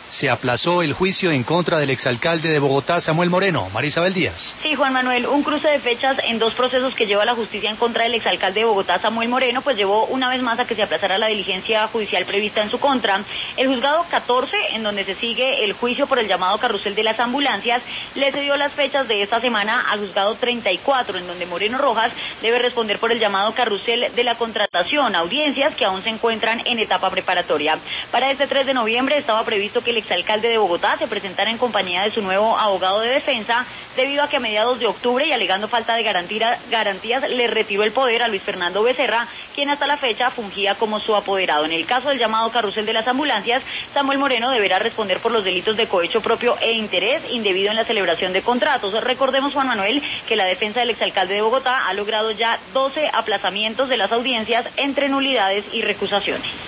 Se aplazó el juicio en contra del exalcalde de Bogotá, Samuel Moreno. María Isabel Díaz. Sí, Juan Manuel, un cruce de fechas en dos procesos que lleva la justicia en contra del exalcalde de Bogotá, Samuel Moreno, pues llevó una vez más a que se aplazara la diligencia judicial prevista en su contra. El juzgado 14, en donde se sigue el juicio por el llamado carrusel de las ambulancias, le cedió las fechas de esta semana al juzgado 34, en donde Moreno Rojas debe responder por el llamado carrusel de la contratación, audiencias que aún se encuentran en etapa preparatoria. Para este 3 de noviembre estaba previsto que el exalcalde de Bogotá se presentara en compañía de su nuevo abogado de defensa, debido a que a mediados de octubre y alegando falta de garantías le retiró el poder a Luis Fernando Becerra, quien hasta la fecha fungía como su apoderado. En el caso del llamado carrusel de las ambulancias, Samuel Moreno deberá responder por los delitos de cohecho propio e interés indebido en la celebración de contratos. Recordemos, Juan Manuel, que la defensa del exalcalde de Bogotá ha logrado ya 12 aplazamientos de las audiencias entre nulidades y recusaciones.